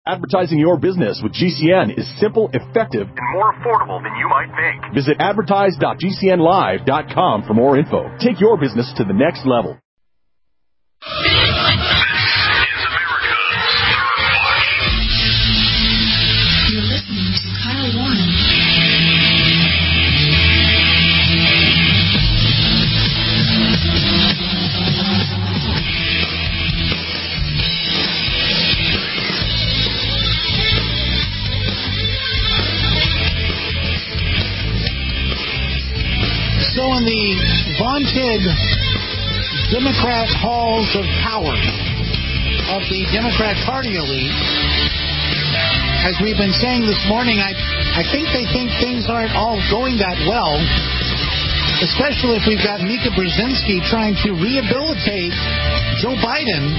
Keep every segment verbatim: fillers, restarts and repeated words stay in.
Advertising your business with G C N is simple, effective, and more affordable than you might think. Visit advertise dot g c n live dot com for more info. Take your business to the next level. You're listening to Kyle Warren. So in the vaunted Democrat halls of power of the Democrat Party elite, as we've been saying this morning, I, I think they think things aren't all going that well, especially if we've got Mika Brzezinski trying to rehabilitate Joe Biden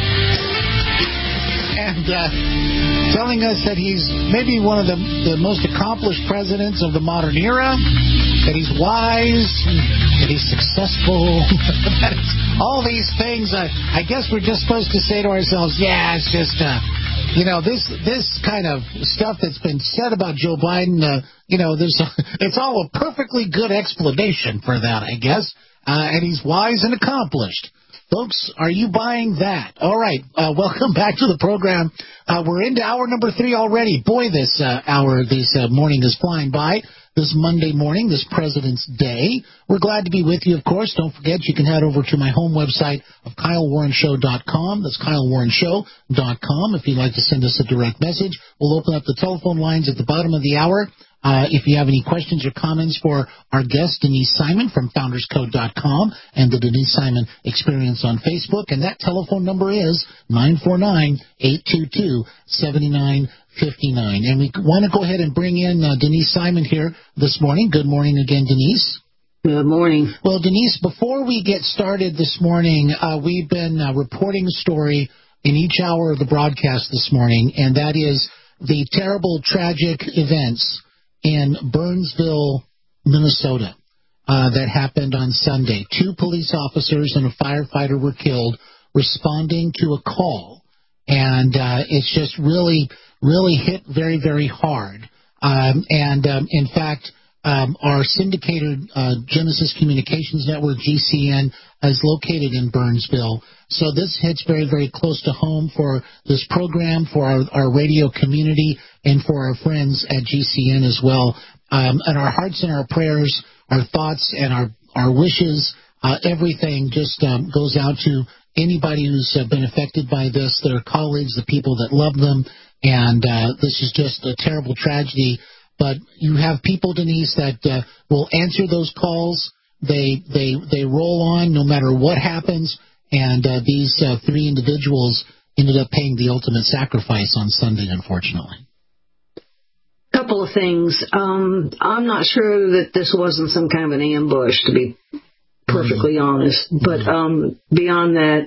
and uh, telling us that he's maybe one of the, the most accomplished presidents of the modern era, that he's wise, that he's successful, that it's all these things. Uh, I guess we're just supposed to say to ourselves, yeah, it's just, uh, you know, this this kind of stuff that's been said about Joe Biden, uh, you know, there's a, it's all a perfectly good explanation for that, I guess. Uh, and he's wise and accomplished. Folks, are you buying that? All right, uh, welcome back to the program. Uh, we're into hour number three already. Boy, this uh, hour, this uh, morning is flying by. This Monday morning, this President's Day. We're glad to be with you, of course. Don't forget, you can head over to my home website of kyle warren show dot com. That's kyle warren show dot com. If you'd like to send us a direct message, we'll open up the telephone lines at the bottom of the hour. Uh, if you have any questions or comments for our guest, Denise Simon from founders code dot com and the Denise Simon Experience on Facebook. And that telephone number is nine four nine, eight two two, seven nine five nine. And we want to go ahead and bring in uh, Denise Simon here this morning. Good morning again, Denise. Good morning. Well, Denise, before we get started this morning, uh, we've been uh, reporting a story in each hour of the broadcast this morning, and that is the terrible, tragic events in Burnsville, Minnesota, uh, that happened on Sunday. Two police officers and a firefighter were killed responding to a call, and uh, it's just really, really hit very, very hard. Um, and, um, in fact, um, our syndicated uh, Genesis Communications Network, G C N, is located in Burnsville. So this hits very, very close to home for this program, for our, our radio community, and for our friends at G C N as well. Um, and our hearts and our prayers, our thoughts and our, our wishes, uh, everything just um, goes out to anybody who's uh, been affected by this, their colleagues, the people that love them. And uh, this is just a terrible tragedy. But you have people, Denise, that uh, will answer those calls. They, they, they roll on no matter what happens. And uh, these uh, three individuals ended up paying the ultimate sacrifice on Sunday, unfortunately. Couple of things. Um, I'm not sure that this wasn't some kind of an ambush, to be perfectly mm-hmm. honest. But um, beyond that,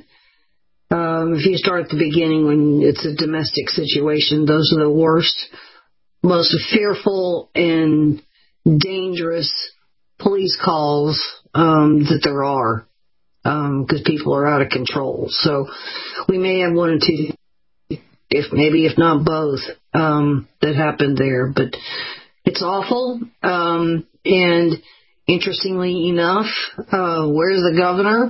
um, if you start at the beginning when it's a domestic situation, those are the worst, most fearful and dangerous police calls um, that there are. Because um, people are out of control. So we may have one or two, if maybe if not both, um, that happened there. But it's awful. Um, and interestingly enough, uh, where's the governor?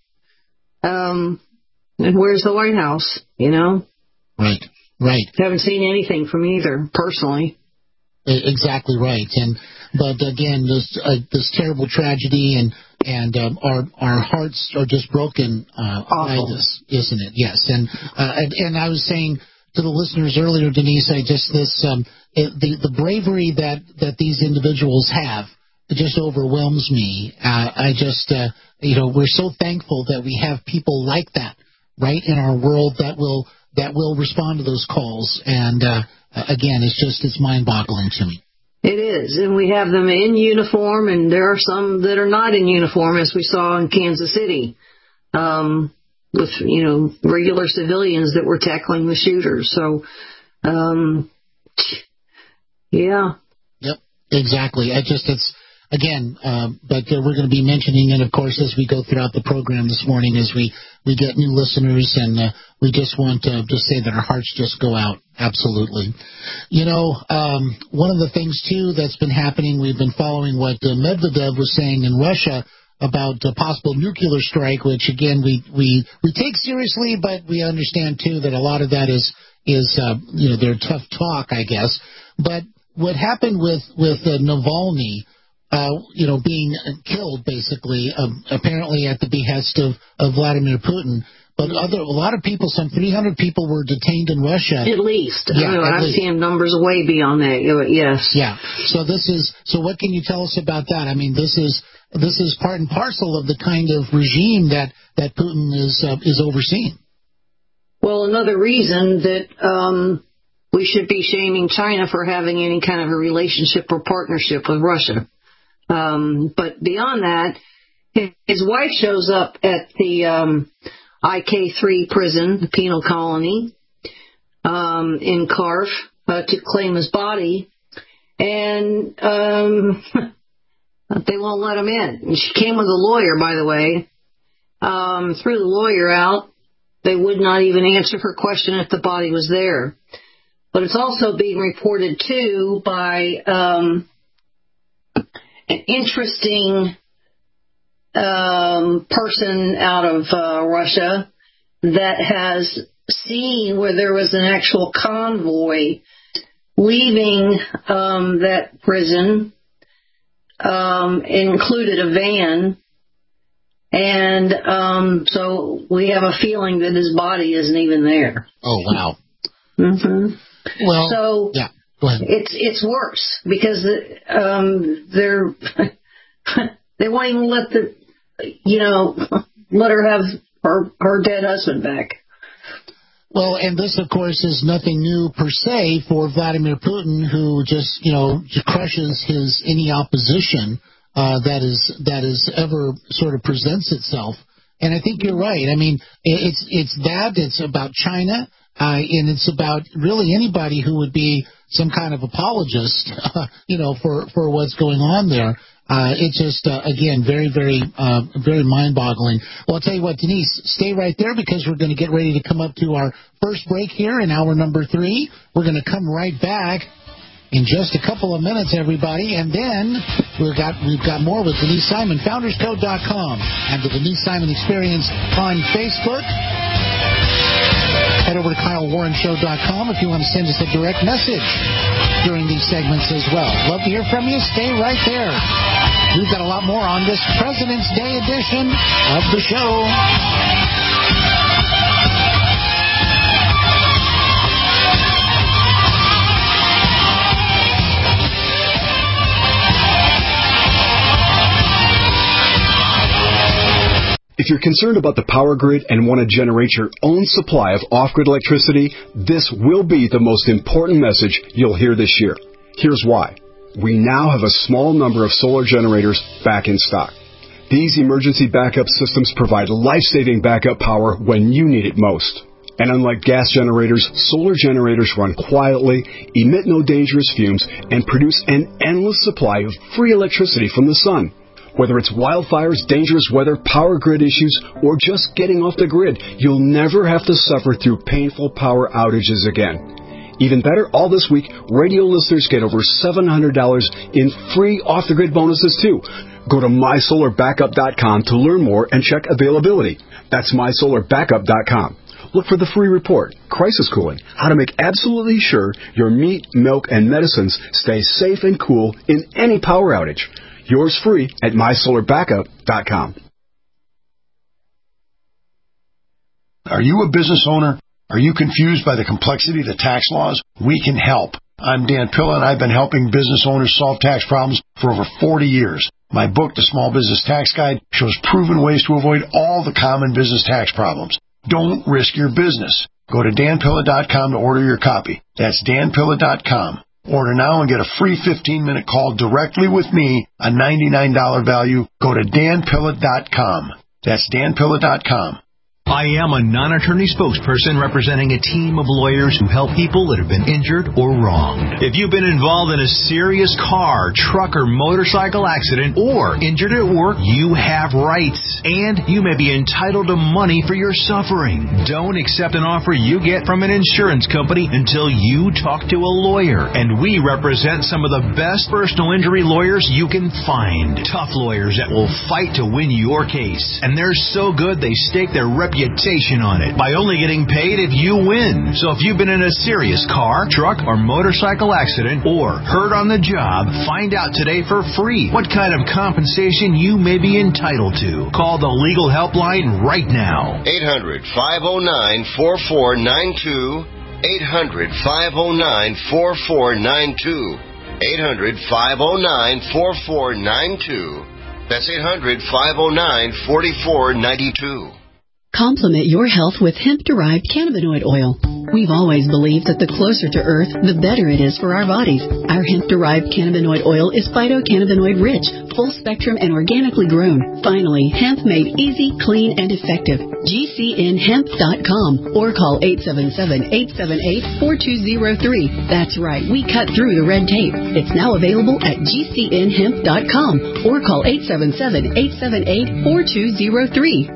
um, and where's the White House? You know? Right, right. Haven't seen anything from either, personally. Exactly right. And but again, this uh, this terrible tragedy and. And um, our our hearts are just broken uh, by this, isn't it? Yes. And, uh, and and I was saying to the listeners earlier, Denise, I just this um, it, the the bravery that, that these individuals have, it just overwhelms me. Uh, I just uh, you know we're so thankful that we have people like that right in our world that will that will respond to those calls. And uh, again, it's just it's mind-boggling to me. It is, and we have them in uniform, and there are some that are not in uniform, as we saw in Kansas City, um, with, you know, regular civilians that were tackling the shooters. So, um, yeah. Yep, exactly. I just, it's, again, uh, but uh, we're going to be mentioning it, of course, as we go throughout the program this morning, as we, we get new listeners, and uh, we just want to just say that our hearts just go out. Absolutely. You know, um, one of the things, too, that's been happening, we've been following what uh, Medvedev was saying in Russia about a possible nuclear strike, which, again, we, we, we take seriously, but we understand, too, that a lot of that is, is uh, you know, they're tough talk, I guess. But what happened with, with uh, Navalny, uh, you know, being killed, basically, um, apparently at the behest of, of Vladimir Putin, but other a lot of people, some three hundred people were detained in Russia. At least. Yeah, I know, at I've least. seen numbers way beyond that, yes. Yeah. So this is, so what can you tell us about that? I mean, this is, this is part and parcel of the kind of regime that, that Putin is, uh, is overseeing. Well, another reason that, um, we should be shaming China for having any kind of a relationship or partnership with Russia. Um, but beyond that, his wife shows up at the um, I K three prison, the penal colony, um, in Kharkiv uh, to claim his body, and um, they won't let him in. And she came with a lawyer, by the way, um, threw the lawyer out. They would not even answer her question if the body was there. But it's also being reported, too, by um, an interesting um, person out of uh, Russia that has seen where there was an actual convoy leaving um, that prison, um, included a van, and um, so we have a feeling that his body isn't even there. Oh, wow. Mm-hmm. Well, so yeah, go ahead. It's it's worse because um, they're they won't even let the you know let her have her her dead husband back. Well, and this, of course, is nothing new per se for Vladimir Putin, who just you know crushes his any opposition uh, that is that is ever sort of presents itself. And I think you're right. I mean, it's it's that it's about China. Uh, and it's about really anybody who would be some kind of apologist, uh, you know, for, for what's going on there. Uh, it's just, uh, again, very, very, uh, very mind-boggling. Well, I'll tell you what, Denise, stay right there because we're going to get ready to come up to our first break here in hour number three. We're going to come right back in just a couple of minutes, everybody, and then we've got we've got more with Denise Simon, founders code dot com, and the Denise Simon Experience on Facebook. Head over to Kyle Warren Show dot com if you want to send us a direct message during these segments as well. Love to hear from you. Stay right there. We've got a lot more on this President's Day edition of the show. If you're concerned about the power grid and want to generate your own supply of off-grid electricity, this will be the most important message you'll hear this year. Here's why. We now have a small number of solar generators back in stock. These emergency backup systems provide life-saving backup power when you need it most. And unlike gas generators, solar generators run quietly, emit no dangerous fumes, and produce an endless supply of free electricity from the sun. Whether it's wildfires, dangerous weather, power grid issues, or just getting off the grid, you'll never have to suffer through painful power outages again. Even better, all this week, radio listeners get over seven hundred dollars in free off-the-grid bonuses, too. Go to my solar backup dot com to learn more and check availability. That's my solar backup dot com. Look for the free report, Crisis Cooling, how to make absolutely sure your meat, milk, and medicines stay safe and cool in any power outage. Yours free at my solar backup dot com. Are you a business owner? Are you confused by the complexity of the tax laws? We can help. I'm Dan Pilla, and I've been helping business owners solve tax problems for over forty years. My book, The Small Business Tax Guide, shows proven ways to avoid all the common business tax problems. Don't risk your business. Go to dan pilla dot com to order your copy. That's dan pilla dot com. Order now and get a free fifteen-minute call directly with me, a ninety-nine dollars value. Go to dan pilla dot com. That's dan pilla dot com. I am a non-attorney spokesperson representing a team of lawyers who help people that have been injured or wronged. If you've been involved in a serious car, truck, or motorcycle accident or injured at work, you have rights, and you may be entitled to money for your suffering. Don't accept an offer you get from an insurance company until you talk to a lawyer, and we represent some of the best personal injury lawyers you can find. Tough lawyers that will fight to win your case, and they're so good they stake their reputation on it by only getting paid if you win. So if you've been in a serious car, truck, or motorcycle accident or hurt on the job, find out today for free what kind of compensation you may be entitled to. Call the legal helpline right now. eight hundred, five oh nine, four four nine two. eight hundred, five oh nine, four four nine two. eight hundred, five oh nine, four four nine two. That's eight hundred, five oh nine, four four nine two. Complement your health with hemp-derived cannabinoid oil. We've always believed that the closer to Earth, the better it is for our bodies. Our hemp-derived cannabinoid oil is phytocannabinoid-rich, full-spectrum, and organically grown. Finally, hemp made easy, clean, and effective. G C N hemp dot com or call eight seven seven, eight seven eight, four two zero three. That's right, we cut through the red tape. It's now available at G C N hemp dot com or call eight seven seven, eight seven eight, four two zero three.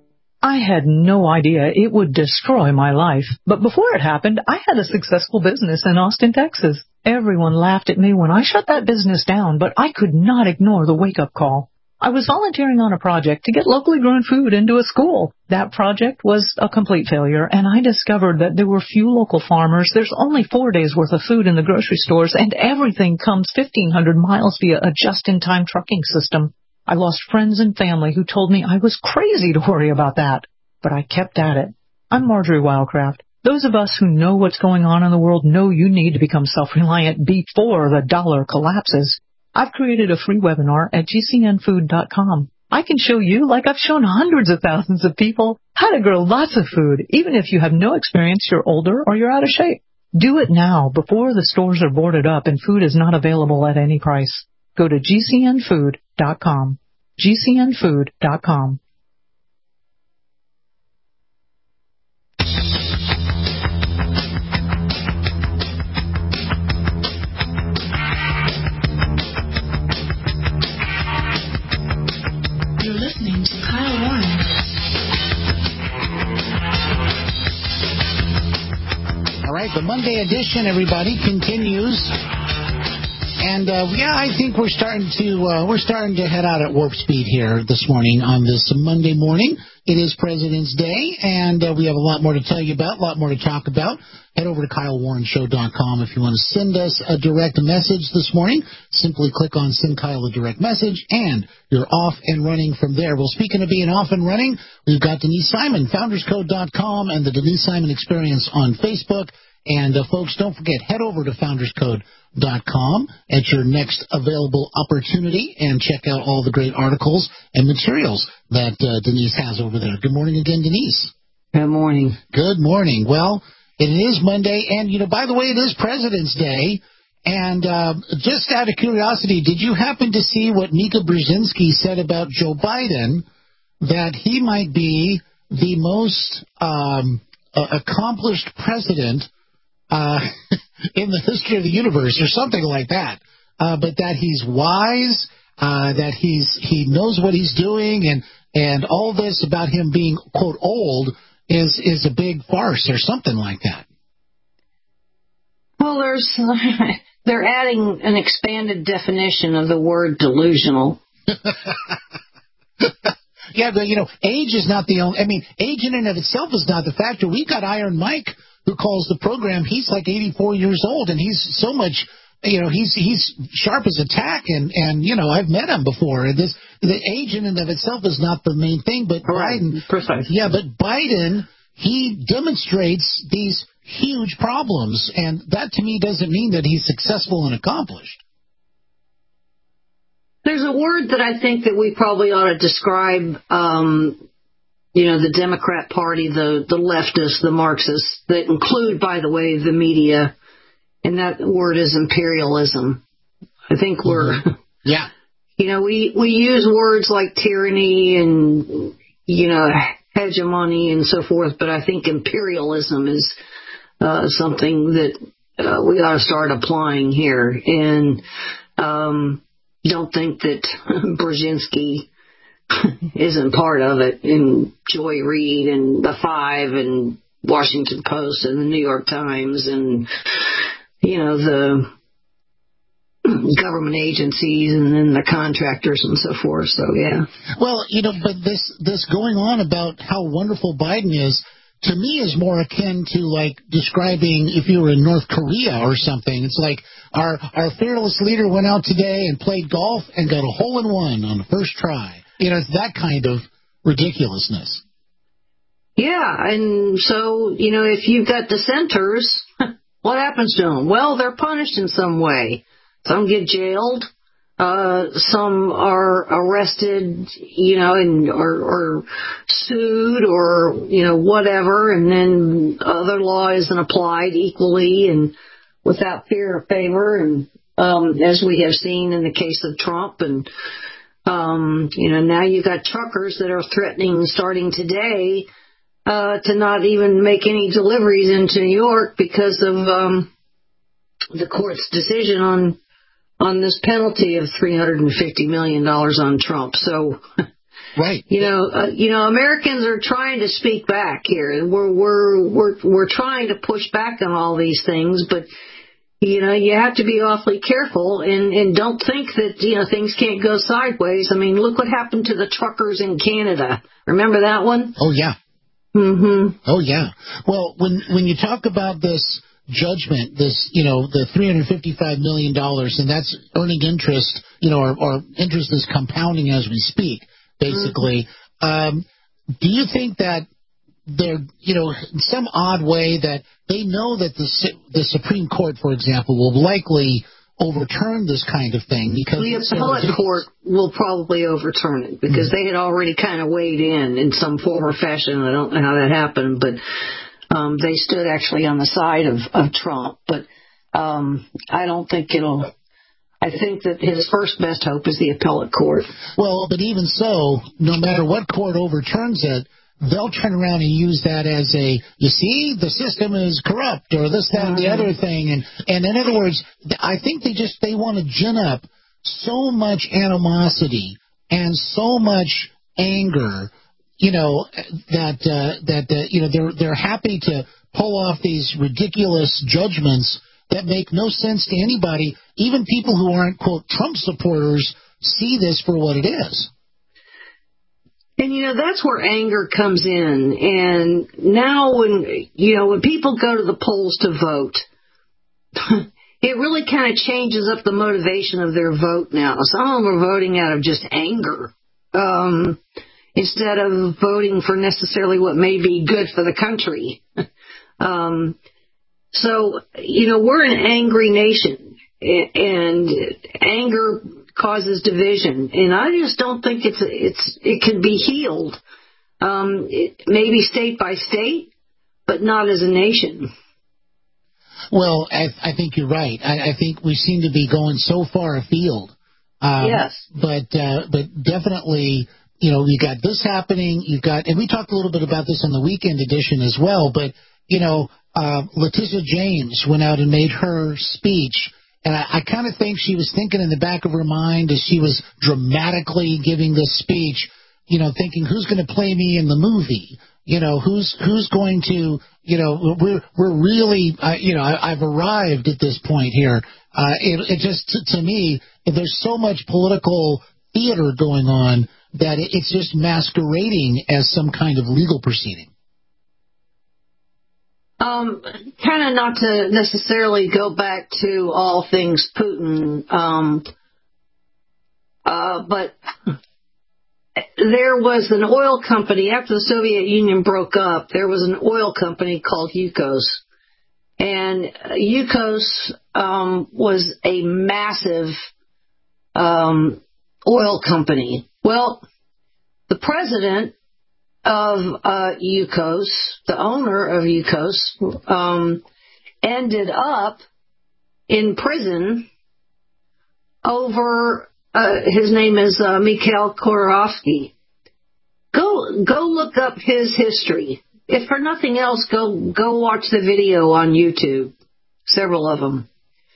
I had no idea it would destroy my life. But before it happened, I had a successful business in Austin, Texas. Everyone laughed at me when I shut that business down, but I could not ignore the wake-up call. I was volunteering on a project to get locally grown food into a school. That project was a complete failure, and I discovered that there were few local farmers. There's only four days' worth of food in the grocery stores, and everything comes fifteen hundred miles via a just-in-time trucking system. I lost friends and family who told me I was crazy to worry about that. But I kept at it. I'm Marjorie Wildcraft. Those of us who know what's going on in the world know you need to become self-reliant before the dollar collapses. I've created a free webinar at G C N food dot com. I can show you, like I've shown hundreds of thousands of people, how to grow lots of food, even if you have no experience, you're older, or you're out of shape. Do it now, before the stores are boarded up and food is not available at any price. Go to G C N food dot com. G C N food dot com. You're listening to Kyle Warren. All right, the Monday edition, everybody, continues. And uh, yeah, I think we're starting to uh, we're starting to head out at warp speed here this morning on this Monday morning. It is President's Day, and uh, we have a lot more to tell you about, a lot more to talk about. Head over to Kyle Warren Show dot com if you want to send us a direct message this morning. Simply click on Send Kyle a Direct Message, and you're off and running from there. Well, speaking of being off and running, we've got Denise Simon, Founders Code dot com, and the Denise Simon Experience on Facebook. And, uh, folks, don't forget, head over to Founders Code dot com at your next available opportunity and check out all the great articles and materials that uh, Denise has over there. Good morning again, Denise. Good morning. Good morning. Well, it is Monday, and, you know, by the way, it is President's Day. And uh, just out of curiosity, did you happen to see what Mika Brzezinski said about Joe Biden, that he might be the most um, uh, accomplished president Uh, in the history of the universe, or something like that, uh, but that he's wise, uh, that he's he knows what he's doing, and and all this about him being quote old is is a big farce or something like that. Well, there's they're adding an expanded definition of the word delusional. Yeah, but you know, age is not the only. I mean, age in and of itself is not the factor. We've got Iron Mike, who calls the program. He's like eighty-four years old, and he's so much, you know, he's he's sharp as a tack, and, and you know, I've met him before. And this the age in and of itself is not the main thing, but Right. Biden, Precisely. yeah, but Biden, he demonstrates these huge problems, and that to me doesn't mean that he's successful and accomplished. There's a word that I think that we probably ought to describe, um, you know, the Democrat Party, the, the leftists, the Marxists, that include, by the way, the media, and that word is imperialism. I think we're, Mm-hmm. yeah, you know, we, we use words like tyranny and, you know, hegemony and so forth, but I think imperialism is uh, something that uh, we ought to start applying here. And um, don't think that Brzezinski isn't part of it, and Joy Reid and The Five and Washington Post and the New York Times and, you know, the government agencies and then the contractors and so forth. So, yeah. Well, you know, but this, this going on about how wonderful Biden is, to me is more akin to like describing if you were in North Korea or something. It's like our, our fearless leader went out today and played golf and got a hole in one on the first try. You know, it's that kind of ridiculousness. Yeah, and so, you know, if you've got dissenters, what happens to them? Well, they're punished in some way. Some get jailed, uh, some are arrested, you know, and or, or sued or, you know, whatever, and then other law isn't applied equally and without fear or favor, and um, as we have seen in the case of Trump, and um, you know, now you've got truckers that are threatening starting today uh, to not even make any deliveries into New York because of um, the court's decision on on this penalty of three hundred fifty million dollars on Trump. So, right, you know, uh, you know, Americans are trying to speak back here. We're we're we're we're trying to push back on all these things, but you know, you have to be awfully careful and, and don't think that, you know, things can't go sideways. I mean, look what happened to the truckers in Canada. Remember that one? Oh, yeah. Mm-hmm. Oh, yeah. Well, when when you talk about this judgment, this, you know, the three hundred fifty-five million dollars, and that's earning interest, you know, or, or interest is compounding as we speak, basically. Mm-hmm. Um, do you think that they're, you know, in some odd way that they know that the the Supreme Court, for example, will likely overturn this kind of thing because the appellate court will probably overturn it because mm-hmm. they had already kind of weighed in in some form or fashion. I don't know how that happened, but um, they stood actually on the side of, of Trump. But um, I don't think it'll. I think that his first best hope is the appellate court. Well, but even so, no matter what court overturns it, they'll turn around and use that as a, you see, the system is corrupt or this, that, and the other thing. And, and in other words, I think they just, they want to gin up so much animosity and so much anger, you know, that, uh, that, uh, you know, they're, they're happy to pull off these ridiculous judgments that make no sense to anybody. Even people who aren't, quote, Trump supporters see this for what it is. And, you know, that's where anger comes in. And now when, you know, when people go to the polls to vote, it really kind of changes up the motivation of their vote now. Some of them are voting out of just anger um, instead of voting for necessarily what may be good for the country. um, so, you know, we're an angry nation, and anger causes division, and I just don't think it's it's it can be healed. Um, it, maybe state by state, but not as a nation. Well, I, I think you're right. I, I think we seem to be going so far afield. Um, yes, but uh, but definitely, you know, you got this happening. You've got, and we talked a little bit about this on the weekend edition as well. But you know, uh, Letitia James went out and made her speech. And I, I kind of think she was thinking in the back of her mind as she was dramatically giving this speech, you know, thinking, who's going to play me in the movie? You know, who's who's going to, you know, we're we're really, uh, you know, I, I've arrived at this point here. Uh, it, it just, to, to me, there's so much political theater going on that it, it's just masquerading as some kind of legal proceeding. Um, kind of not to necessarily go back to all things Putin, um, uh, but there was an oil company, after the Soviet Union broke up, there was an oil company called Yukos. And Yukos um, was a massive um, oil company. Well, the president of uh, Yukos, the owner of Yukos, um, ended up in prison over, uh, his name is uh, Mikhail Khodorkovsky. go go look up his history. If for nothing else, go go watch the video on YouTube, several of them,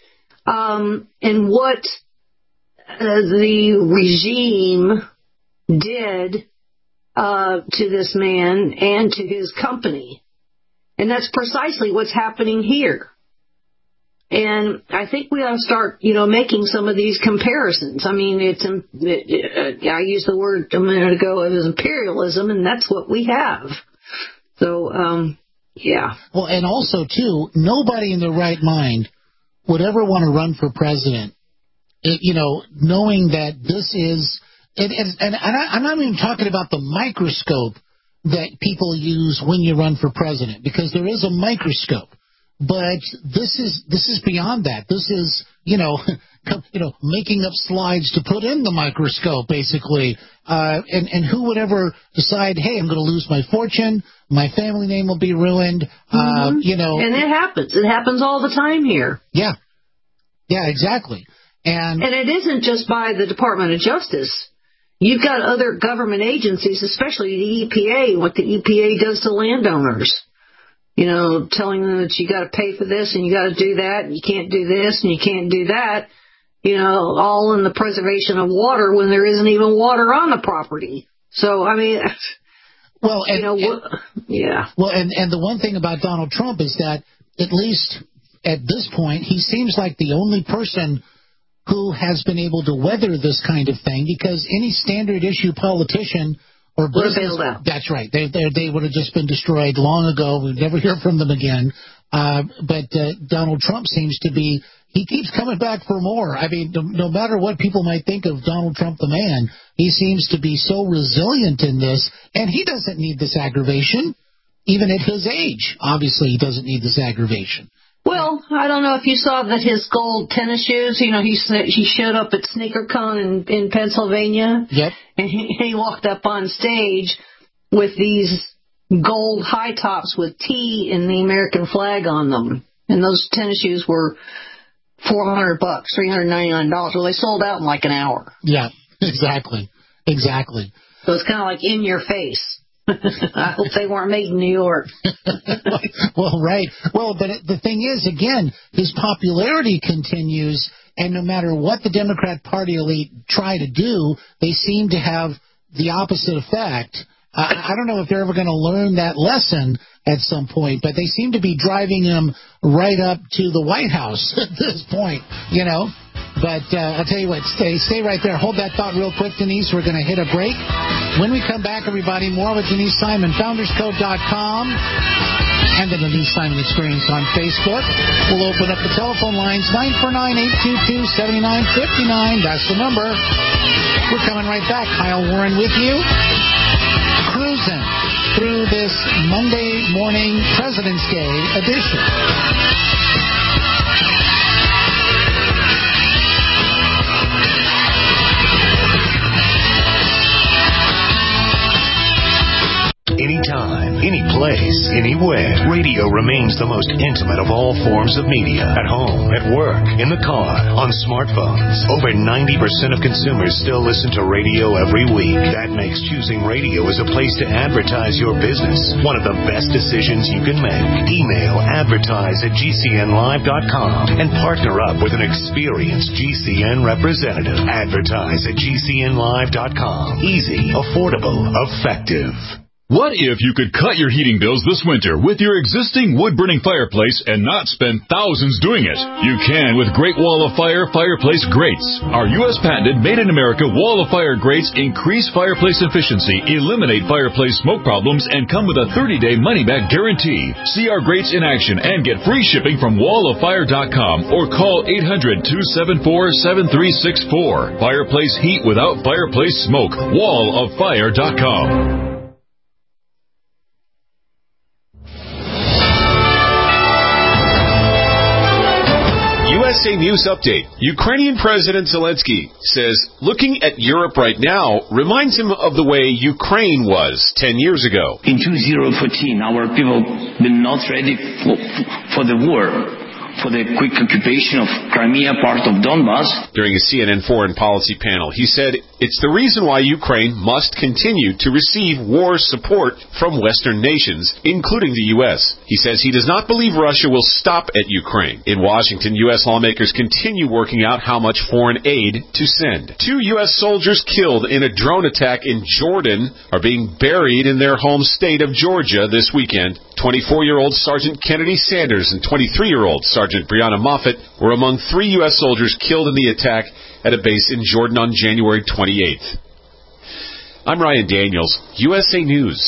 um, and what uh, the regime did uh, to this man and to his company. And that's precisely what's happening here. And I think we ought to start, you know, making some of these comparisons. I mean, it's it, it, I used the word a minute ago, it was imperialism, and that's what we have. So, um, yeah. Well, and also, too, nobody in their right mind would ever want to run for president, it, you know, knowing that this is, it, it, and, and I, I'm not even talking about the microscope that people use when you run for president, because there is a microscope. But this is this is beyond that. This is, you know, you know, making up slides to put in the microscope, basically. Uh, and, and who would ever decide, hey, I'm going to lose my fortune, my family name will be ruined, uh, mm-hmm. you know. And it happens. It happens all the time here. Yeah. Yeah, exactly. And and it isn't just by the Department of Justice. You've got other government agencies, especially the E P A, what the E P A does to landowners. You know, telling them that you got to pay for this and you got to do that, and you can't do this and you can't do that. You know, all in the preservation of water when there isn't even water on the property. So, I mean, well, and, you know, and, yeah. Well, and, and the one thing about Donald Trump is that, at least at this point, he seems like the only person who has been able to weather this kind of thing, because any standard issue politician or business, out. That's right. They they they would have just been destroyed long ago. We'd never hear from them again. Uh, but uh, Donald Trump seems to be, he keeps coming back for more. I mean, no, no matter what people might think of Donald Trump the man, he seems to be so resilient in this, and he doesn't need this aggravation, even at his age. Obviously, he doesn't need this aggravation. Well, I don't know if you saw that his gold tennis shoes, you know, he he showed up at SneakerCon in, in Pennsylvania. Yep. And he, he walked up on stage with these gold high tops with T and the American flag on them. And those tennis shoes were four hundred bucks, three hundred ninety-nine dollars. Well, they sold out in like an hour. Yeah, exactly. Exactly. So it's kind of like in your face. I hope they weren't made in New York. Well, right. Well, but the thing is, again, his popularity continues, and no matter what the Democrat Party elite try to do, they seem to have the opposite effect. I, I don't know if they're ever going to learn that lesson at some point, but they seem to be driving him right up to the White House at this point, you know. But uh, I'll tell you what, stay stay right there. Hold that thought real quick, Denise. We're going to hit a break. When we come back, everybody, more with Denise Simon, founders code dot com, and the Denise Simon Experience on Facebook. We'll open up the telephone lines, nine four nine, eight two two, seven nine five nine. That's the number. We're coming right back. Kyle Warren with you, cruising through this Monday morning President's Day edition. Anytime, any place, anywhere. Radio remains the most intimate of all forms of media. At home, at work, in the car, on smartphones. Over ninety percent of consumers still listen to radio every week. That makes choosing radio as a place to advertise your business one of the best decisions you can make. Email advertise at G C N live dot com and partner up with an experienced G C N representative. Advertise at G C N live dot com. Easy, affordable, effective. What if you could cut your heating bills this winter with your existing wood-burning fireplace and not spend thousands doing it? You can with Great Wall of Fire Fireplace Grates. Our U S patented made-in-America Wall of Fire grates increase fireplace efficiency, eliminate fireplace smoke problems, and come with a thirty-day money-back guarantee. See our grates in action and get free shipping from wall of fire dot com or call eight hundred, two seven four, seven three six four. Fireplace heat without fireplace smoke. wall of fire dot com. U S A News Update. Ukrainian President Zelensky says looking at Europe right now reminds him of the way Ukraine was ten years ago. In two thousand fourteen, our people were not ready for, for the war. for the quick occupation of Crimea, part of Donbas. During a C N N foreign policy panel, he said it's the reason why Ukraine must continue to receive war support from Western nations, including the U S. He says he does not believe Russia will stop at Ukraine. In Washington, U S lawmakers continue working out how much foreign aid to send. Two U S soldiers killed in a drone attack in Jordan are being buried in their home state of Georgia this weekend. twenty-four-year-old Sergeant Kennedy Sanders and twenty-three-year-old Sergeant Brianna Moffett were among three U S soldiers killed in the attack at a base in Jordan on January twenty-eighth. I'm Ryan Daniels, U S A News.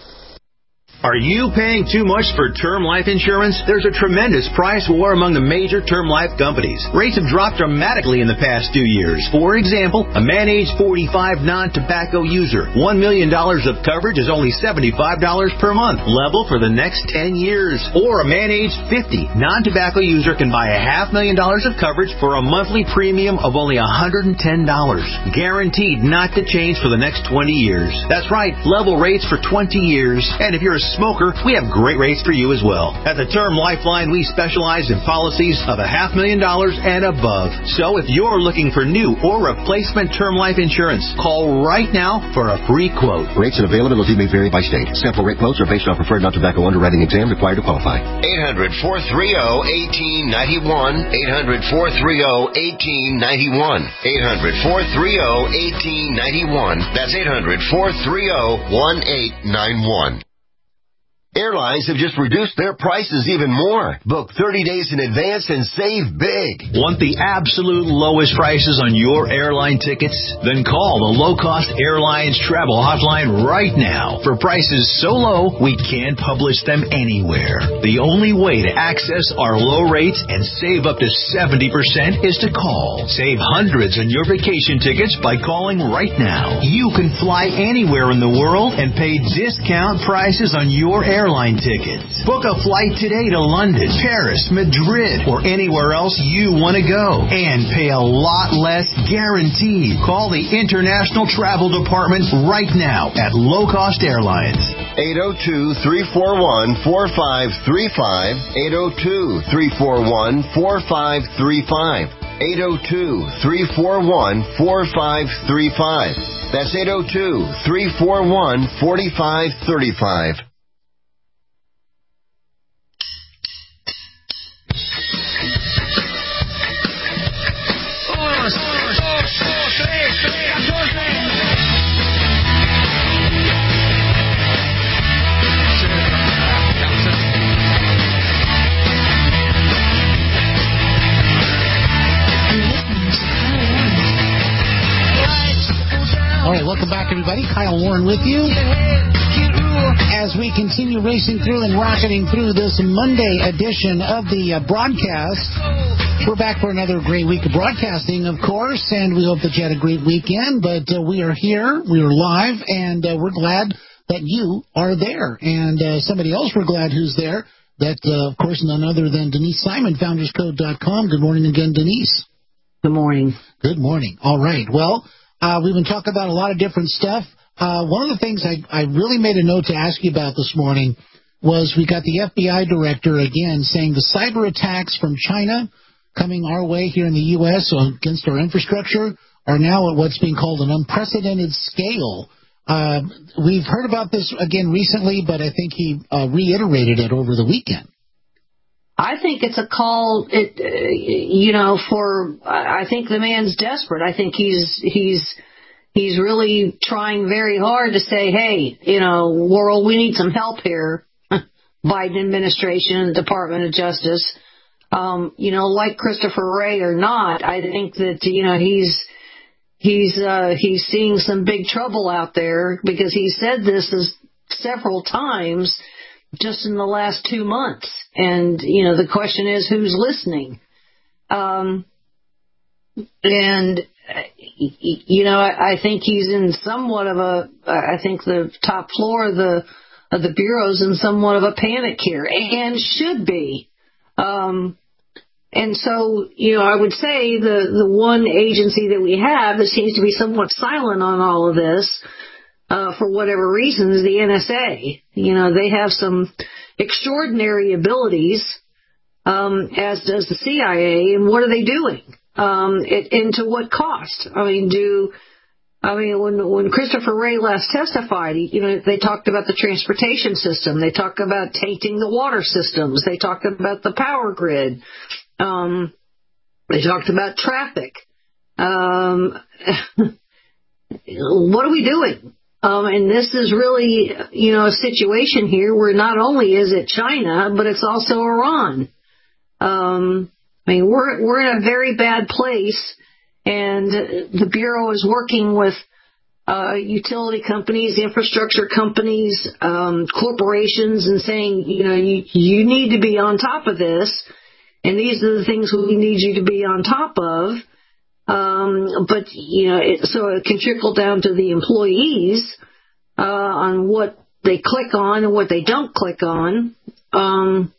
Are you paying too much for term life insurance? There's a tremendous price war among the major term life companies. Rates have dropped dramatically in the past two years. For example, a man age forty-five non-tobacco user, one million dollars of coverage is only seventy-five dollars per month, level for the next ten years. Or a man age fifty non-tobacco user can buy a half million dollars of coverage for a monthly premium of only one hundred ten dollars. Guaranteed not to change for the next twenty years. That's right, level rates for twenty years. And if you're a smoker, we have great rates for you as well. At the Term Lifeline, we specialize in policies of a half million dollars and above. So if you're looking for new or replacement term life insurance, call right now for a free quote. Rates and availability may vary by state. Sample rate quotes are based on preferred non-tobacco underwriting exam required to qualify. eight hundred, four three zero, one eight nine one. eight hundred, four three zero, one eight nine one. eight hundred, four three zero, one eight nine one. That's eight hundred, four three zero, one eight nine one. Airlines have just reduced their prices even more. Book thirty days in advance and save big. Want the absolute lowest prices on your airline tickets? Then call the Low Cost Airlines Travel Hotline right now. For prices so low, we can't publish them anywhere. The only way to access our low rates and save up to seventy percent is to call. Save hundreds on your vacation tickets by calling right now. You can fly anywhere in the world and pay discount prices on your airline airline tickets. Book a flight today to London, Paris, Madrid, or anywhere else you want to go and pay a lot less guaranteed. Call the International Travel Department right now at Low Cost Airlines. eight oh two, three four one, four five three five. eight oh two, three four one, four five three five. eight oh two, three four one, four five three five. That's eight oh two, three four one, four five three five. All right, welcome back, everybody. Kyle Warren with you as we continue racing through and rocketing through this Monday edition of the uh, broadcast. We're back for another great week of broadcasting, of course, and we hope that you had a great weekend. But uh, we are here, we are live, and uh, we're glad that you are there. And uh, somebody else we're glad who's there. That, uh, of course, none other than Denise Simon, founders code dot com. Good morning again, Denise. Good morning. Good morning. All right. Well, Uh, we've been talking about a lot of different stuff. Uh, one of the things I, I really made a note to ask you about this morning was we got the F B I director again saying the cyber attacks from China coming our way here in the U S against our infrastructure are now at what's being called an unprecedented scale. Uh, we've heard about this again recently, but I think he uh, reiterated it over the weekend. I think it's a call, it, uh, you know, for, I think the man's desperate. I think he's, he's, he's really trying very hard to say, hey, you know, world, we need some help here. Biden administration and Department of Justice. Um, you know, like Christopher Wray or not, I think that, you know, he's, he's, uh, he's seeing some big trouble out there because he said this is several times just in the last two months. And, you know, the question is who's listening? Um, and, you know, I, I think he's in somewhat of a, I think the top floor of the, of the bureau's in somewhat of a panic here and should be. Um, and so, you know, I would say the, the one agency that we have that seems to be somewhat silent on all of this, Uh, for whatever reasons, the N S A. You know, they have some extraordinary abilities um, as does the C I A. And what are they doing? Um, it, and to what cost? I mean, do I mean when when Christopher Wray last testified, you know, they talked about the transportation system. They talked about tainting the water systems. They talked about the power grid. Um, they talked about traffic. Um, what are we doing? Um, and this is really, you know, a situation here where not only is it China, but it's also Iran. Um, I mean, we're we're in a very bad place, and the Bureau is working with uh, utility companies, infrastructure companies, um, corporations, and saying, you know, you, you need to be on top of this, and these are the things we need you to be on top of. Um, but, you know, it, so it can trickle down to the employees uh, on what they click on and what they don't click on. Um,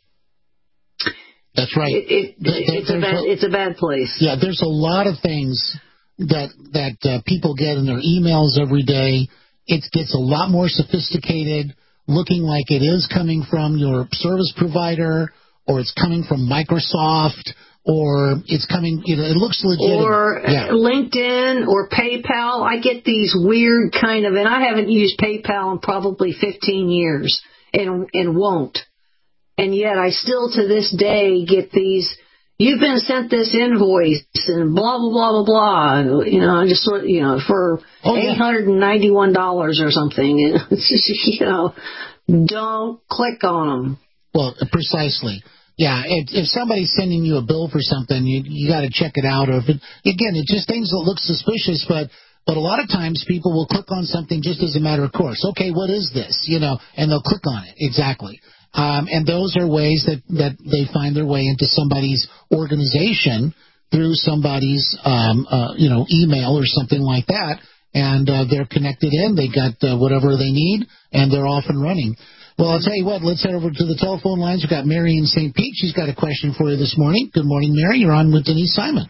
That's right. It, it, there, it's, a bad, a, it's a bad place. Yeah, there's a lot of things that that uh, people get in their emails every day. It gets a lot more sophisticated, looking like it is coming from your service provider, or it's coming from Microsoft, or it's coming, you know, it looks legitimate. Or yeah. LinkedIn or PayPal. I get these weird kind of, and I haven't used PayPal in probably fifteen years and and won't. And yet I still to this day get these, you've been sent this invoice and blah, blah, blah, blah, blah. You know, I just sort of, you know, for oh, yeah. eight hundred ninety-one dollars or something. It's just, you know, don't click on them. Well, precisely. Yeah, if, if somebody's sending you a bill for something, you you got to check it out. Or if it, again, it's just things that look suspicious, but but a lot of times people will click on something just as a matter of course. Okay, what is this? You know, and they'll click on it. Exactly. Um, and those are ways that, that they find their way into somebody's organization through somebody's um, uh, you know email or something like that, and uh, they're connected in. They got uh, whatever they need, and they're off and running. Well, I'll tell you what, let's head over to the telephone lines. We've got Mary in Saint Pete. She's got a question for you this morning. Good morning, Mary. You're on with Denise Simon.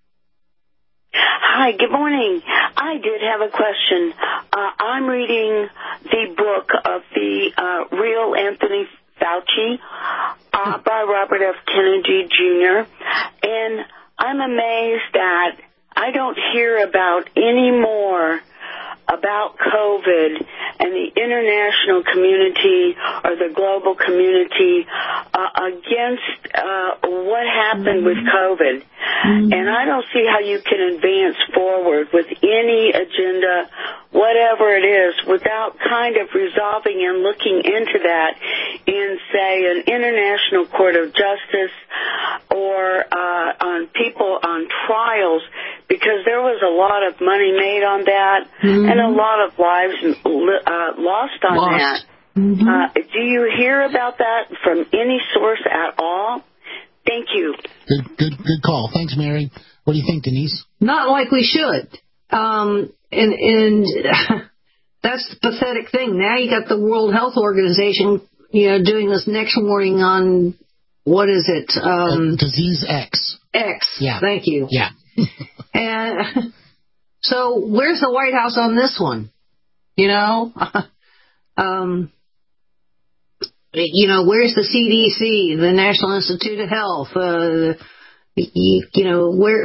Hi, good morning. I did have a question. Uh, I'm reading the book of the uh, real Anthony Fauci uh, by Robert F. Kennedy Junior, and I'm amazed that I don't hear about any more about COVID and the international community or the global community uh, against uh, what happened with COVID. Mm-hmm. And I don't see how you can advance forward with any agenda, whatever it is, without kind of resolving and looking into that in, say, an international court of justice or uh, on people on trials, because there was a lot of money made on that. Mm-hmm. And a lot of lives uh, lost on lost. that. Mm-hmm. Uh, do you hear about that from any source at all? Thank you. Good, good, good call. Thanks, Mary. What do you think, Denise? Not like we should. Um, and and that's the pathetic thing. Now you got the World Health Organization, you know, doing this next warning on, what is it? Um, uh, disease X. X. Yeah. Thank you. Yeah. And so where's the White House on this one? You know, um, you know, where's the C D C, the National Institute of Health? Uh, you, you know, where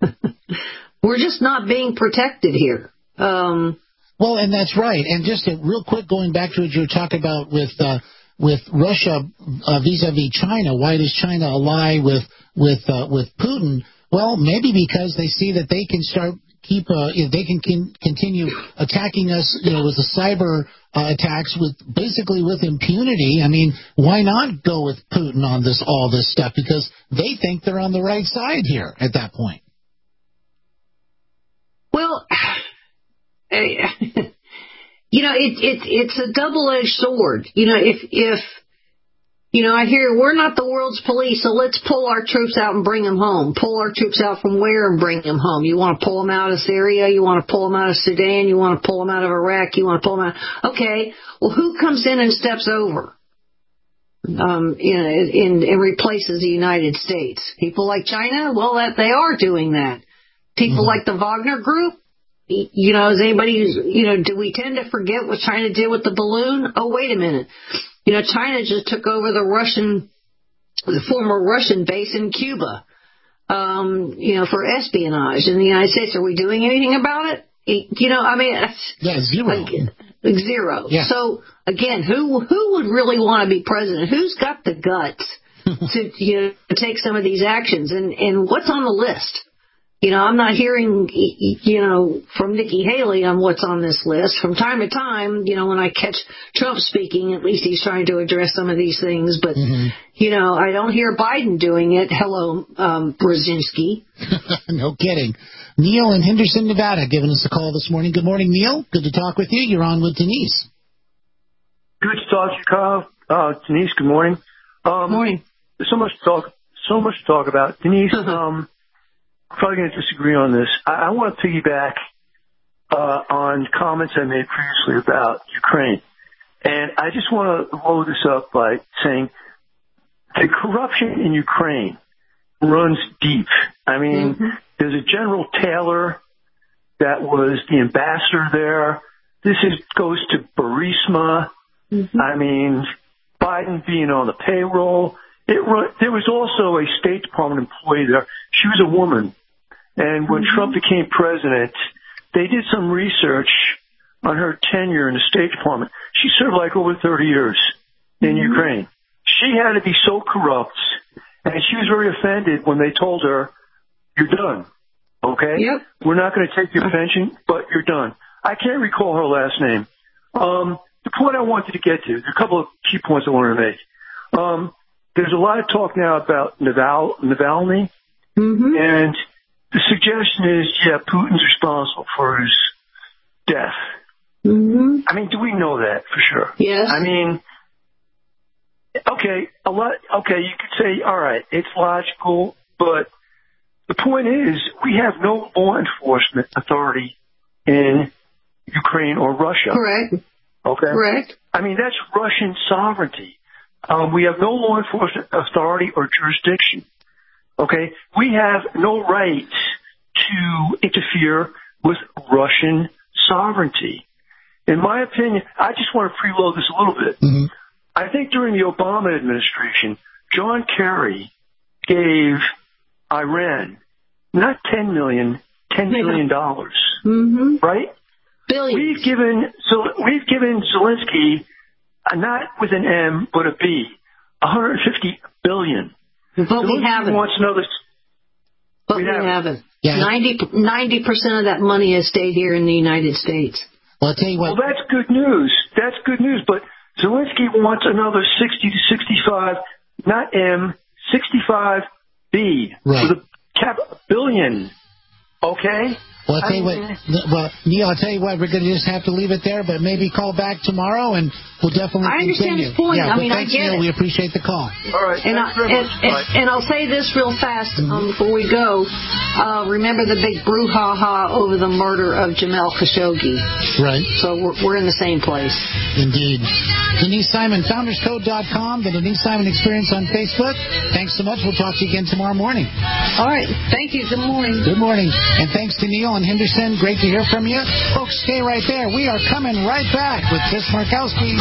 we're just not being protected here. Um, well, and that's right. And just a, real quick, going back to what you were talking about with uh, with Russia uh, vis-a-vis China. Why does China ally with with uh, with Putin? Well, maybe because they see that they can start keep uh, if they can, can continue attacking us, you know, with the cyber uh, attacks with basically with impunity. I mean, why not go with Putin on this all this stuff? Because they think they're on the right side here at that point. Well, you know, it, it it's a double-edged sword. You know, if if You know, I hear we're not the world's police, so let's pull our troops out and bring them home. Pull our troops out from where and bring them home? You want to pull them out of Syria? You want to pull them out of Sudan? You want to pull them out of Iraq? You want to pull them out? Okay, well, who comes in and steps over? Um, you know, and, and replaces the United States? People like China? Well, that they are doing that. People mm-hmm. like the Wagner Group? You know, is anybody, you know, do we tend to forget what China did with the balloon? Oh, wait a minute. You know, China just took over the Russian the former Russian base in Cuba, um, you know, for espionage in the United States. Are we doing anything about it? You know, I mean, yeah, zero, like, like zero. Yeah. So again, who who would really want to be president? Who's got the guts to you know take some of these actions? And and what's on the list? You know, I'm not hearing, you know, from Nikki Haley on what's on this list. From time to time, you know, when I catch Trump speaking, at least he's trying to address some of these things. But, mm-hmm. you know, I don't hear Biden doing it. Hello, um, Brzezinski. No kidding. Neil in Henderson, Nevada, giving us a call this morning. Good morning, Neil. Good to talk with you. You're on with Denise. Good to talk to you, Kyle. Uh, Denise, good morning. Um, morning. There's so much to talk, so much to talk about. Denise, um, I'm probably going to disagree on this. I, I want to piggyback uh, on comments I made previously about Ukraine. And I just want to load this up by saying the corruption in Ukraine runs deep. I mean, mm-hmm. there's a General Taylor that was the ambassador there. This is, goes to Burisma. Mm-hmm. I mean, Biden being on the payroll. It run, there was also a State Department employee there. She was a woman. And when mm-hmm. Trump became president, they did some research on her tenure in the State Department. She served like over thirty years in mm-hmm. Ukraine. She had to be so corrupt, and she was very offended when they told her, you're done, okay? Yep. We're not going to take your pension, but you're done. I can't recall her last name. Um, the point I wanted to get to, there are a couple of key points I wanted to make. Um, there's a lot of talk now about Naval, Navalny, mm-hmm. and the suggestion is, yeah, Putin's responsible for his death. Mm-hmm. I mean, do we know that for sure? Yes. I mean, okay, a lot. Okay, you could say, all right, it's logical, but the point is, we have no law enforcement authority in Ukraine or Russia. Correct. Okay. Correct. I mean, that's Russian sovereignty. Um, we have no law enforcement authority or jurisdiction. Okay, we have no right to interfere with Russian sovereignty. In my opinion, I just want to preload this a little bit. Mm-hmm. I think during the Obama administration, John Kerry gave Iran not ten million, ten billion dollars, mm-hmm. right? Billions. We've given so we've given Zelensky uh, not with an M but a B, one hundred fifty billion. But Zelensky we haven't. Wants another. But we, we haven't. haven't. Yeah. ninety percent of that money has stayed here in the United States. Well, I'll tell you what. Well, that's good news. That's good news. But Zelensky wants another sixty to sixty-five, not M, sixty-five B. Right. With a cap billion. Okay? Well, I'll tell you what, well, Neil, I'll tell you what, we're going to just have to leave it there, but maybe call back tomorrow and we'll definitely I understand continue. his point. Yeah, I mean, thanks, I get Neil. it. We appreciate the call. All right. And, I, and, and, and I'll say this real fast mm-hmm. um, before we go. Uh, remember the big brouhaha over the murder of Jamal Khashoggi. Right. So we're, we're in the same place. Indeed. Denise Simon, founders code dot com, the Denise Simon Experience on Facebook. Thanks so much. We'll talk to you again tomorrow morning. All right. Thank you. Good morning. Good morning. And thanks to Neil and Henderson. Great to hear from you. Folks, stay right there. We are coming right back with Chris Markowski.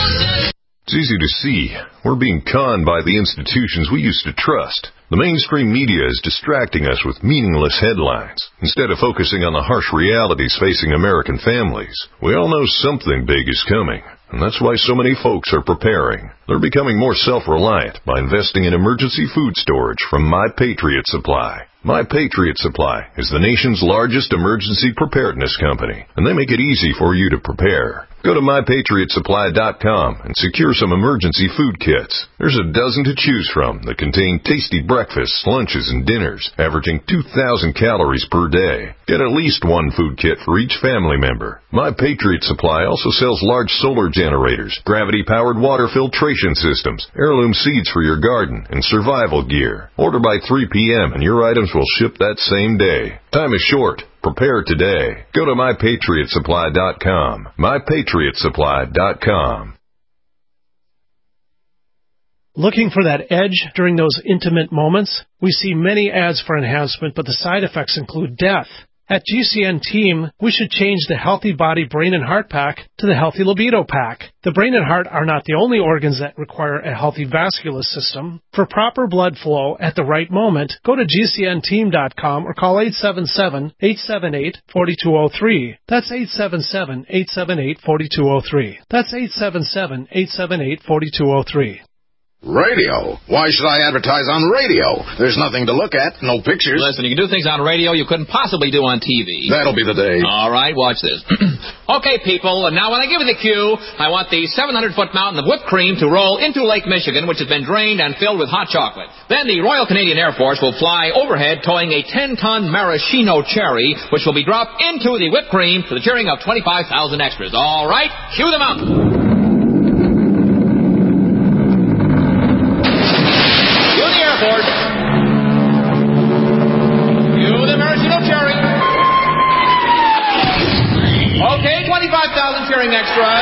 It's easy to see. We're being conned by the institutions we used to trust. The mainstream media is distracting us with meaningless headlines instead of focusing on the harsh realities facing American families. We all know something big is coming, and that's why so many folks are preparing. They're becoming more self-reliant by investing in emergency food storage from My Patriot Supply. My Patriot Supply is the nation's largest emergency preparedness company, and they make it easy for you to prepare. Go to my patriot supply dot com and secure some emergency food kits. There's a dozen to choose from that contain tasty breakfasts, lunches, and dinners, averaging two thousand calories per day. Get at least one food kit for each family member. My Patriot Supply also sells large solar generators, gravity-powered water filtration systems, heirloom seeds for your garden, and survival gear. Order by three p.m. and your items will ship that same day. Time is short. Prepare today. Go to my patriot supply dot com. my patriot supply dot com. Looking for that edge during those intimate moments? We see many ads for enhancement, but the side effects include death. At G C N Team, we should change the Healthy Body, Brain, and Heart Pack to the Healthy Libido Pack. The brain and heart are not the only organs that require a healthy vascular system. For proper blood flow at the right moment, go to G C N team dot com or call eight seven seven, eight seven eight, four two zero three. That's eight seven seven, eight seven eight, four two zero three. That's eight seven seven, eight seven eight, four two zero three. Radio? Why should I advertise on radio? There's nothing to look at, no pictures. Listen, you can do things on radio you couldn't possibly do on T V. That'll be the day. All right, watch this. Okay, people, and now when I give you the cue, I want the seven hundred foot mountain of whipped cream to roll into Lake Michigan, which has been drained and filled with hot chocolate. Then the Royal Canadian Air Force will fly overhead towing a ten ton maraschino cherry, which will be dropped into the whipped cream to the cheering of twenty-five thousand extras. All right, cue the mountain. twenty-five thousand cheering extras.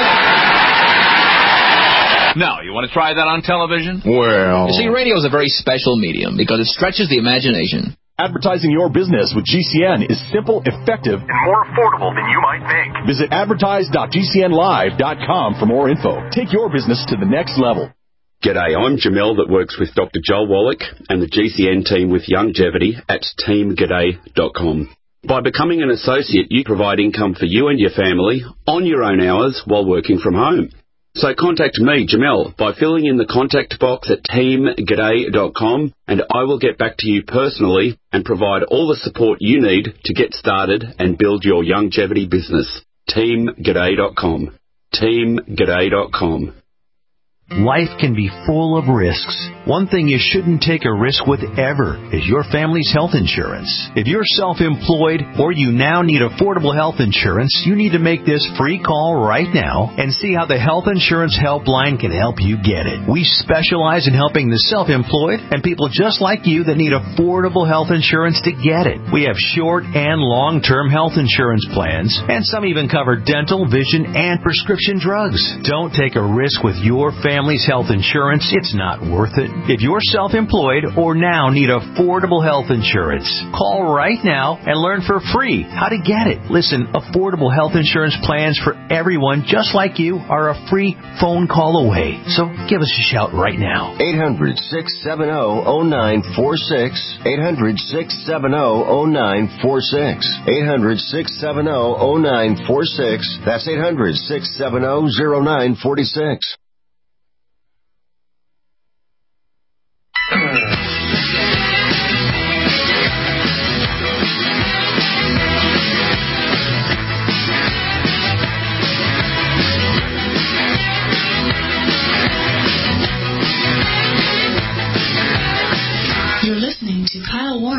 Now, you want to try that on television? Well... You see, radio is a very special medium because it stretches the imagination. Advertising your business with G C N is simple, effective, and more affordable than you might think. Visit advertise dot G C N live dot com for more info. Take your business to the next level. G'day, I'm Jamel that works with Doctor Joel Wallach and the G C N team with Longevity at team g'day dot com. By becoming an associate, you provide income for you and your family on your own hours while working from home. So contact me, Jamel, by filling in the contact box at team g'day dot com, and I will get back to you personally and provide all the support you need to get started and build your longevity business. team g'day dot com. team g'day dot com. Life can be full of risks. One thing you shouldn't take a risk with ever is your family's health insurance. If you're self-employed or you now need affordable health insurance, you need to make this free call right now and see how the Health Insurance Helpline can help you get it. We specialize in helping the self-employed and people just like you that need affordable health insurance to get it. We have short and long-term health insurance plans, and some even cover dental, vision, and prescription drugs. Don't take a risk with your family. Family's health insurance, it's not worth it. If you're self-employed or now need affordable health insurance, call right now and learn for free how to get it. Listen, affordable health insurance plans for everyone just like you are a free phone call away. So give us a shout right now. eight hundred, six seven zero, zero nine four six. eight hundred, six seven zero, zero nine four six. eight hundred, six seven zero, zero nine four six. That's eight hundred, six seven zero, zero nine four six. You're listening to Kyle Warren.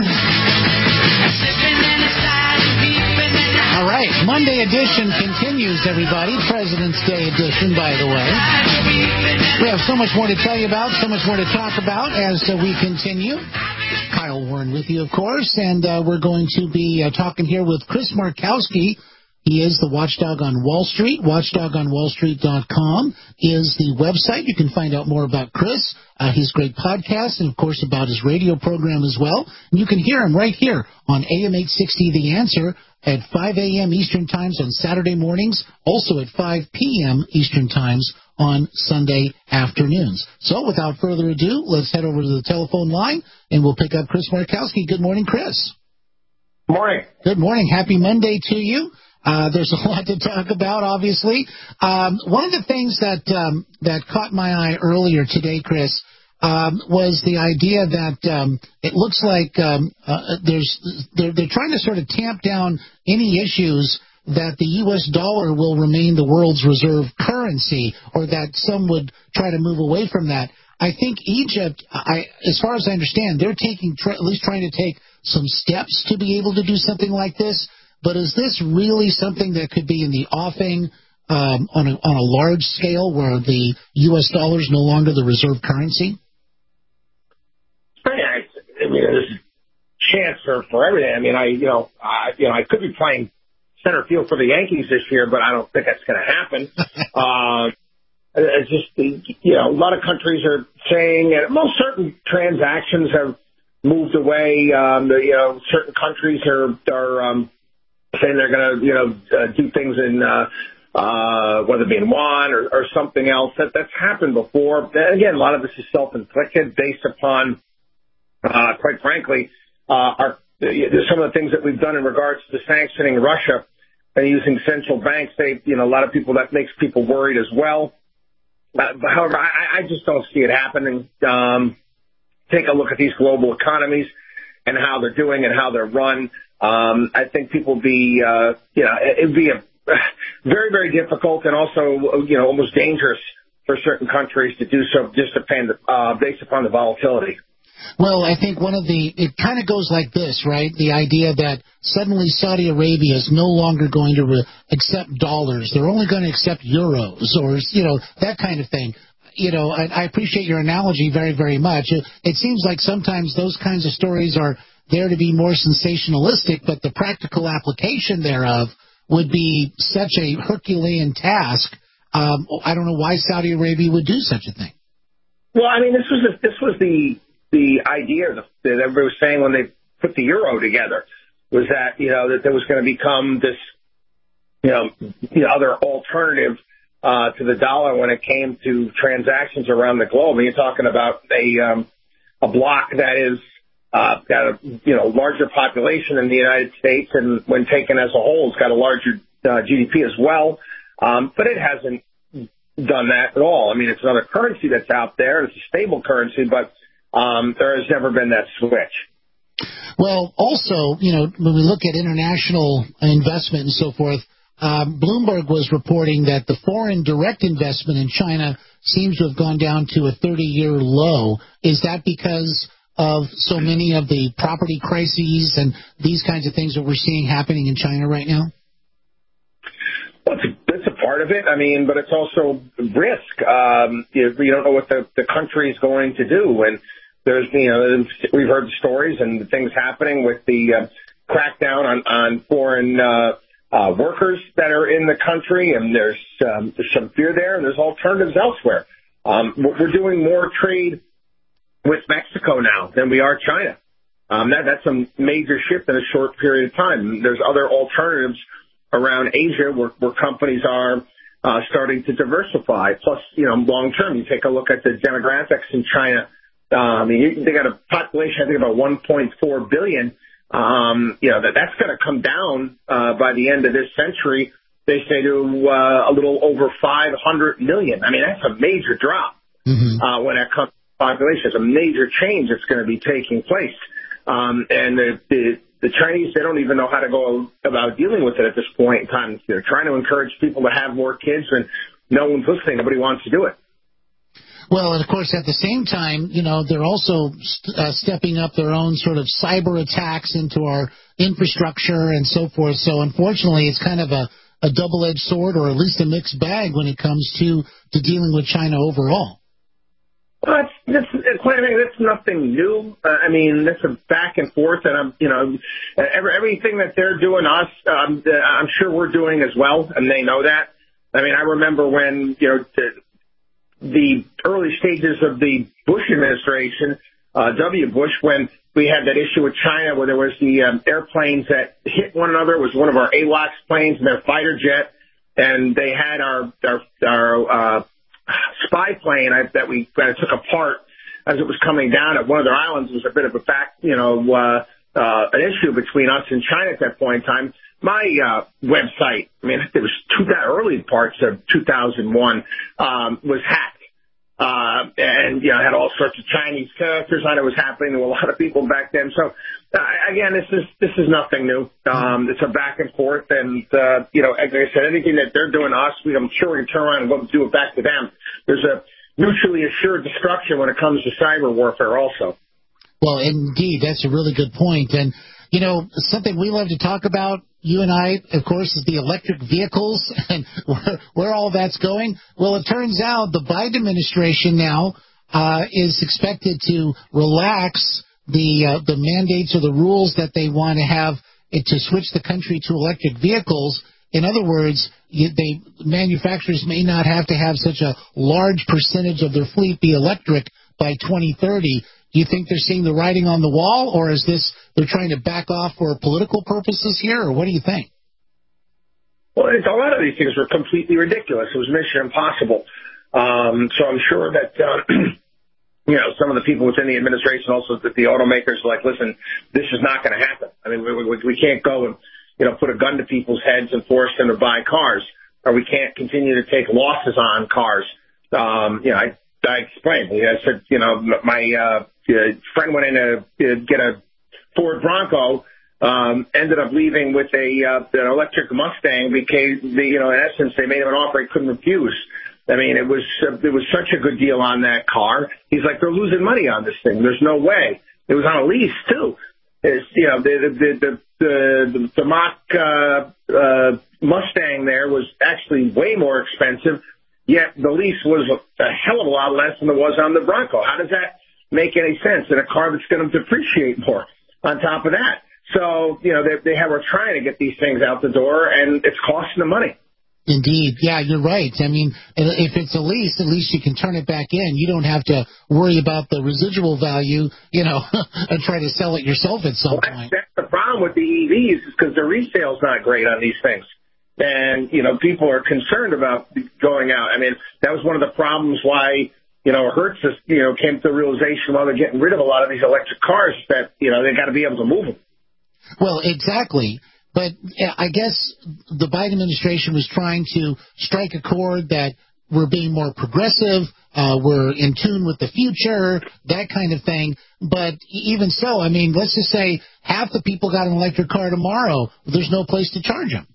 All right, Monday edition continues, everybody. President's Day edition, by the way. We have so much more to tell you about, so much more to talk about as uh, we continue. Kyle Warren with you, of course, and uh, we're going to be uh, talking here with Chris Markowski. He is the watchdog on Wall Street. watchdog on wall street dot com is the website. You can find out more about Chris, uh, his great podcast, and, of course, about his radio program as well. And you can hear him right here on A M eight sixty The Answer at five a.m. Eastern Times on Saturday mornings, also at five p.m. Eastern Times on Sunday afternoons. So without further ado, let's head over to the telephone line, and we'll pick up Chris Markowski. Good morning, Chris. Morning. Good morning. Happy Monday to you. Uh, there's a lot to talk about, obviously. Um, one of the things that um, that caught my eye earlier today, Chris, um, was the idea that um, it looks like um, uh, there's they're, they're trying to sort of tamp down any issues that the U S dollar will remain the world's reserve currency, or that some would try to move away from that. I think Egypt, I, as far as I understand, they're taking tr- at least trying to take some steps to be able to do something like this. But is this really something that could be in the offing um, on, a, on a large scale where the U S dollar is no longer the reserve currency? Yeah, I mean, there's a chance for, for everything. I mean, I you know, I, you know, I could be playing center field for the Yankees this year, but I don't think that's going to happen. uh, it's just, you know, a lot of countries are saying, and most certain transactions have moved away. Um, the, you know, certain countries are are um, saying they're going to, you know, uh, do things in, uh, uh, whether it be in yuan or, or something else. That that's happened before. And again, a lot of this is self-inflicted based upon, uh, quite frankly, uh, our some of the things that we've done in regards to sanctioning Russia and using central banks. They, you know, a lot of people, that makes people worried as well. Uh, but however, I, I just don't see it happening. Um, take a look at these global economies and how they're doing and how they're run. Um, I think people would be, uh, you know, it'd be a very, very difficult and also, you know, almost dangerous for certain countries to do so just depend, uh, based upon the volatility. Well, I think one of the, it kind of goes like this, right? The idea that suddenly Saudi Arabia is no longer going to re- accept dollars. They're only going to accept euros or, you know, that kind of thing. You know, I, I appreciate your analogy very, very much. It, it seems like sometimes those kinds of stories are there to be more sensationalistic, but the practical application thereof would be such a Herculean task. Um, I don't know why Saudi Arabia would do such a thing. Well, I mean, this was a, this was the the idea that everybody was saying when they put the euro together, was that, you know, that there was going to become this, you know, you know other alternative uh, to the dollar when it came to transactions around the globe. And you're talking about a um, a bloc that is uh, got a you know larger population than the United States, and when taken as a whole, it's got a larger uh, G D P as well. Um, but it hasn't done that at all. I mean, it's another currency that's out there. It's a stable currency, but Um, there has never been that switch. Well, also, you know, when we look at international investment and so forth, um, Bloomberg was reporting that the foreign direct investment in China seems to have gone down to a thirty-year low. Is that because of so many of the property crises and these kinds of things that we're seeing happening in China right now? Well, it's a, it's a part of it. I mean, but it's also risk. Um, you, you don't know what the, the country is going to do. And there's, you know, we've heard the stories and the things happening with the uh, crackdown on, on foreign uh, uh, workers that are in the country. And there's, um, there's some fear there, and there's alternatives elsewhere. Um, we're doing more trade with Mexico now than we are China. Um, that, that's a major shift in a short period of time. There's other alternatives around Asia where, where companies are uh, starting to diversify. Plus, you know, long term, you take a look at the demographics in China. Um, you, they got a population, I think, about one point four billion. Um, you know, that that's going to come down uh, by the end of this century. They say to uh, a little over five hundred million. I mean, that's a major drop mm-hmm. uh, when it comes to population. It's a major change that's going to be taking place. Um, and the, the The Chinese, they don't even know how to go about dealing with it at this point in time. They're trying to encourage people to have more kids, and no one's listening. Nobody wants to do it. Well, and of course, at the same time, you know, they're also st- uh, stepping up their own sort of cyber attacks into our infrastructure and so forth. So, unfortunately, it's kind of a, a double-edged sword, or at least a mixed bag when it comes to, to dealing with China overall. Well, that's, that's, that's nothing new. Uh, I mean, that's a back and forth, and I'm, you know, every, everything that they're doing us, um, I'm sure we're doing as well, and they know that. I mean, I remember when, you know, the, the early stages of the Bush administration, uh, W. Bush, when we had that issue with China where there was the um, airplanes that hit one another. It was one of our A W A C S planes and their fighter jet, and they had our our, our uh, spy plane I, that we uh, took apart as it was coming down at one of their islands. It was a bit of a back, you know, uh, uh, an issue between us and China at that point in time. My uh, website, I mean, it was two, that early parts of two thousand one, um, was hacked. Uh, and, you know, had all sorts of Chinese characters on it. Was happening to a lot of people back then. So, uh, again, this is, this is nothing new. Um, it's a back and forth. And, uh, you know, like I said, anything that they're doing to us, we, I'm sure we can turn around and go do it back to them. There's a mutually assured destruction when it comes to cyber warfare also. Well, indeed, that's a really good point. And, you know, something we love to talk about, you and I, of course, is the electric vehicles and where, where all that's going. Well, it turns out the Biden administration now uh, is expected to relax the uh, the mandates or the rules that they want to have it to switch the country to electric vehicles. In other words, you, they manufacturers may not have to have such a large percentage of their fleet be electric by twenty thirty. Do you think they're seeing the writing on the wall, or is this they're trying to back off for political purposes here, or what do you think? Well, it's, a lot of these things were completely ridiculous. It was mission impossible. Um, so I'm sure that, uh, you know, some of the people within the administration, also the, the automakers, are like, listen, this is not going to happen. I mean, we, we, we can't go and, you know, put a gun to people's heads and force them to buy cars, or we can't continue to take losses on cars. Um, you know, I, I explained. I said, you know, my uh, friend went in to get a Ford Bronco, um, ended up leaving with a uh, an electric Mustang because, the, you know, in essence, they made him an offer he couldn't refuse. I mean, it was uh, it was such a good deal on that car. He's like, they're losing money on this thing. There's no way. It was on a lease too. It's, you know, the the the the, the, the Mach uh, uh, Mustang there was actually way more expensive. Yet the lease was a, a hell of a lot less than it was on the Bronco. How does that make any sense in a car that's going to depreciate more on top of that? So, you know, they, they have, are trying to get these things out the door, and it's costing them money. Indeed. Yeah, you're right. I mean, if it's a lease, at least you can turn it back in. You don't have to worry about the residual value, you know, and try to sell it yourself at some well, point. That's the problem with the E Vs is because the resale's not great on these things. And, you know, people are concerned about going out. I mean, that was one of the problems why, you know, Hertz, you know, came to the realization while they're getting rid of a lot of these electric cars that, you know, they got to be able to move them. Well, exactly. But I guess the Biden administration was trying to strike a chord that we're being more progressive, uh, we're in tune with the future, that kind of thing. But even so, I mean, let's just say half the people got an electric car tomorrow. There's no place to charge them.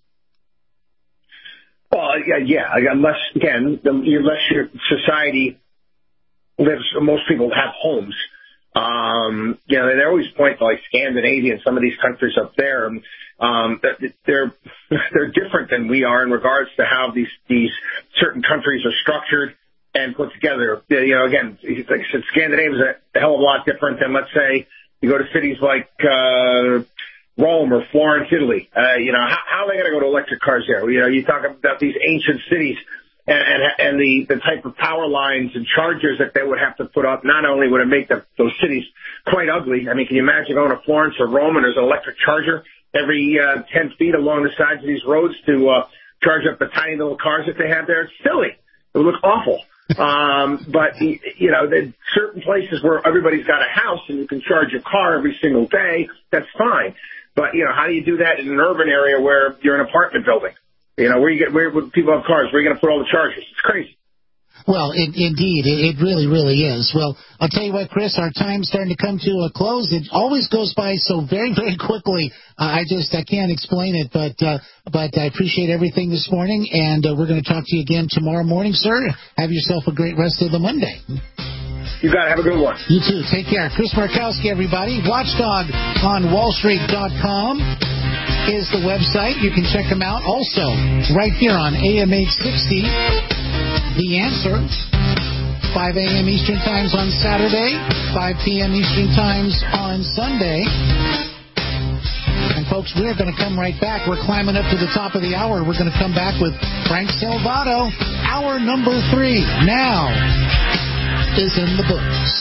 Well, yeah, yeah. Unless, again, unless your society lives, most people have homes. Um, you know, they always point to like Scandinavia and some of these countries up there. Um, they're they're different than we are in regards to how these these certain countries are structured and put together. You know, again, like I said, Scandinavia is a hell of a lot different than, let's say, you go to cities like uh, Rome or Florence, Italy. Uh, you know, how, how are they going to go to electric cars there? You know, you talk about these ancient cities. And, and, and the, the type of power lines and chargers that they would have to put up, not only would it make the, those cities quite ugly. I mean, can you imagine going to Florence or Rome and there's an electric charger every uh, ten feet along the sides of these roads to uh, charge up the tiny little cars that they have there? It's silly. It would look awful. um, but, you know, there's certain places where everybody's got a house and you can charge your car every single day. That's fine. But, you know, how do you do that in an urban area where you're an apartment building? You know, where you get, where would people have cars? Where are you going to put all the chargers? It's crazy. Well, it, indeed, it, it really, really is. Well, I'll tell you what, Chris, our time's starting to come to a close. It always goes by so very, very quickly. Uh, I just, I can't explain it, but, uh, but I appreciate everything this morning, and uh, we're going to talk to you again tomorrow morning, sir. Have yourself a great rest of the Monday. You got it. Have a good one. You too. Take care. Chris Markowski, everybody. Watchdog on Wall Street dot com is the website. You can check them out. Also, right here on A M eight sixty, The Answer, five a.m. Eastern Times on Saturday, five p.m. Eastern Times on Sunday. And, folks, we're going to come right back. We're climbing up to the top of the hour. We're going to come back with Frank Salvato. Hour number three now is in the books.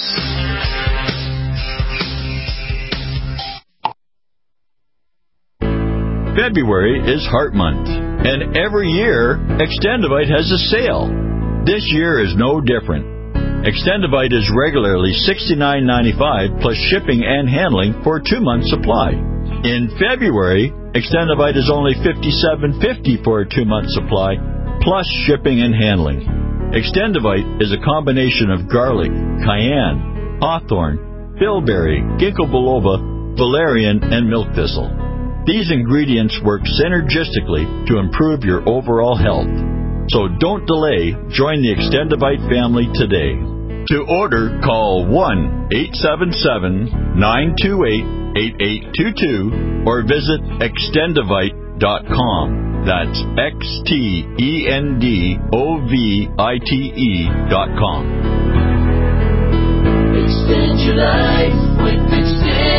February is Heart Month, and every year, Extendivite has a sale. This year is no different. Extendivite is regularly sixty-nine ninety-five plus shipping and handling for a two-month supply. In February, Extendivite is only fifty-seven fifty for a two-month supply plus shipping and handling. Extendivite is a combination of garlic, cayenne, hawthorn, bilberry, ginkgo biloba, valerian, and milk thistle. These ingredients work synergistically to improve your overall health. So don't delay. Join the Extendivite family today. To order, call one eight seven seven, nine two eight, eight eight two two or visit extendivite dot com. That's X T E N D O V I T E dot com. Extend your life with Extend.